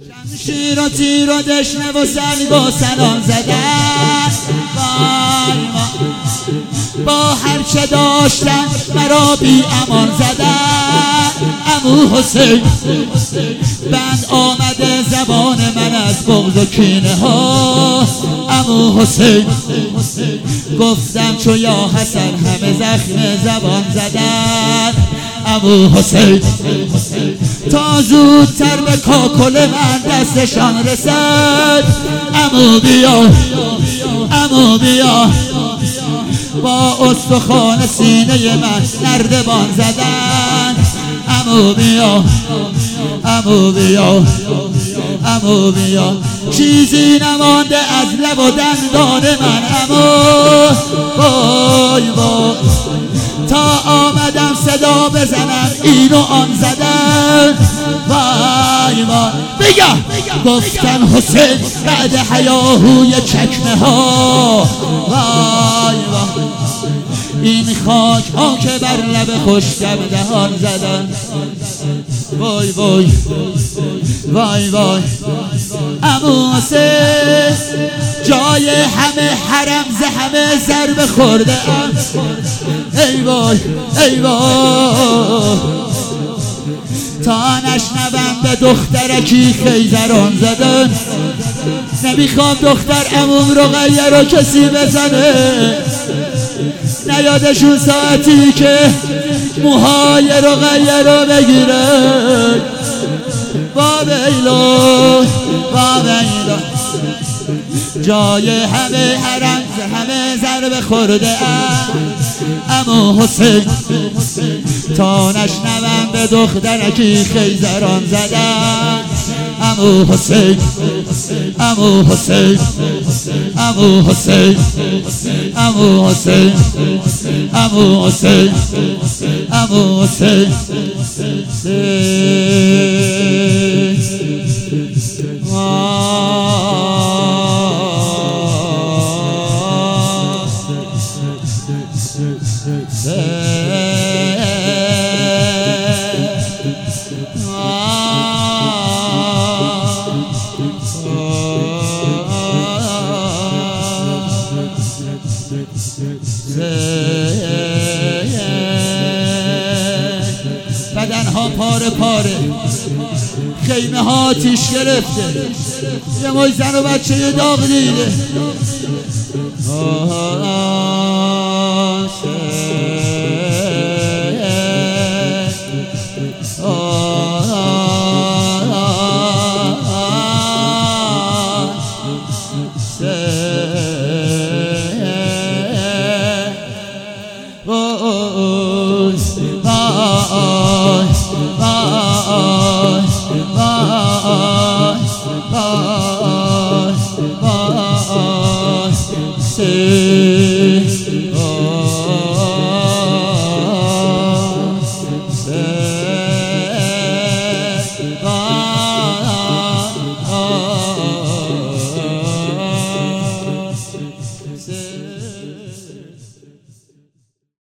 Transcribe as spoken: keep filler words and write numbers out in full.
شمشیر و تیر و دشنه و سنگ و سلام زدن وای وای با هر چه داشتن مرا بی امان زدن. عمو حسین بند آمده زبان من از بغض و کینه ها. عمو حسین گفتم چو یا حسن همه زخم زبان زدن. عمو حسین تا زودتر به کاکل من دستشان رسد. عمو بیا عمو بیا با استخوان سینه من نردبان زدن. عمو بیا عمو بیا عمو بیا چیزی نمانده از لب و دندان من. عمو وای وای تا آمدم صدا بزنم این و آن زدن. وای وای بگه گفتن حسین بعد هیاهوی چکمه ها. وای وای این خاک ها که بر لب خشکم دهان زدن. وای وای وای وای عمو حسین جای همه حرم ز همه ضربه خورده ام. ای وای ای وای تا نشنوم به دخترکی خیزران زدن. نمیخوام دختر عموم رقیه رو کسی بزنه. نیادشون ساعتی که موهای رقیه رو بگیره. با بیلا با بیلا جای همه حرم همه ضربه خورده ام. عمو حسین تا نشنوم به دخترکی خیزران زدن. عمو حسین عمو حسین عمو حسین عمو حسین عمو حسین عمو حسین بدن ها پاره پاره، خیمه ها آتیش گرفته، یه موی زن و بچه یه داغ دیده. Oh